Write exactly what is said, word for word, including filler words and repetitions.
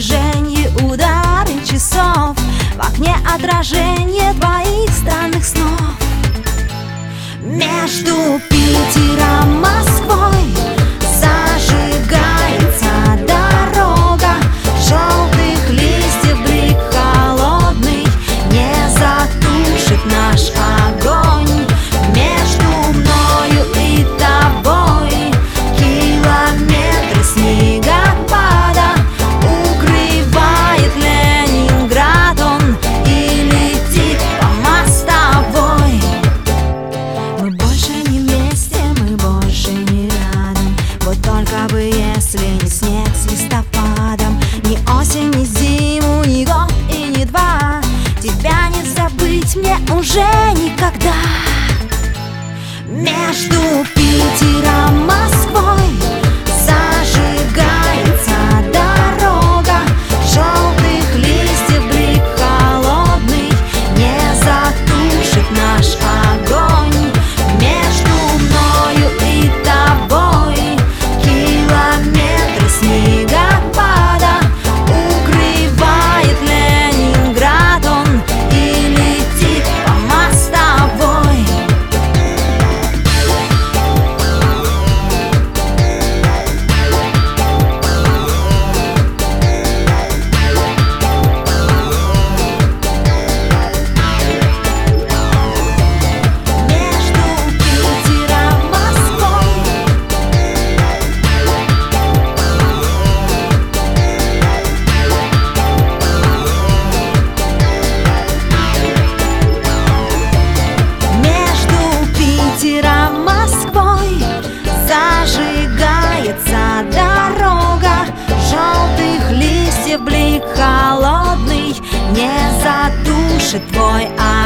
движении удары часов, в окне отражение твоих странных снов. Между Питером, Москвой зажигается дорога, желтых листьев блик холодный не затушит наш огонь. Между мною и тобой километры снегопада, укрывает Ленинград он и летит по мостовой. Мы больше не вместе, мы больше не рядом. Вот только бы если не снег с листопадом, ни осень, ни зиму, ни год и ни два, тебя не забыть мне уже никогда. Между Питером, Москвой зажигается дорога, желтых листьев блик холодный не затушит наш огонь. Между мною и тобой километры снегопада, укрывает Ленинград он и летит по мостовой. Москвой зажигается дорога, желтых листьев блик холодный не затушит твой огонь.